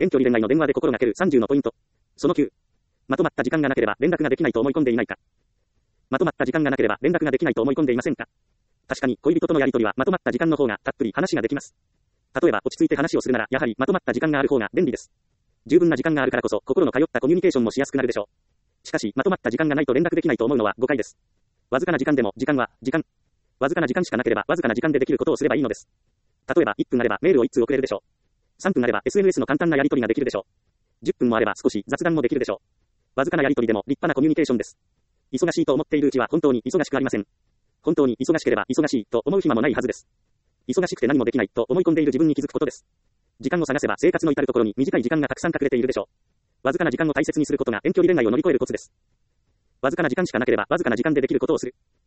遠距離恋愛の電話で心がける30のポイント。その9。まとまった時間がなければ連絡ができないと思い込んでいないか。まとまった時間がなければ連絡ができないと思い込んでいませんか。確かに恋人とのやりとりはまとまった時間の方がたっぷり話ができます。例えば落ち着いて話をするならやはりまとまった時間がある方が便利です。十分な時間があるからこそ心の通ったコミュニケーションもしやすくなるでしょう。しかしまとまった時間がないと連絡できないと思うのは誤解です。わずかな時間でも時間は時間。わずかな時間しかなければわずかな時間でできることをすればいいのです。例えば1分あればメールを1通送れるでしょう。3分あれば SNS の簡単なやり取りができるでしょう。10分もあれば少し雑談もできるでしょう。わずかなやり取りでも立派なコミュニケーションです。忙しいと思っているうちは本当に忙しくありません。本当に忙しければ忙しいと思う暇もないはずです。忙しくて何もできないと思い込んでいる自分に気づくことです。時間を探せば生活の至るところに短い時間がたくさん隠れているでしょう。わずかな時間を大切にすることが遠距離恋愛を乗り越えるコツです。わずかな時間しかなければわずかな時間でできることをする。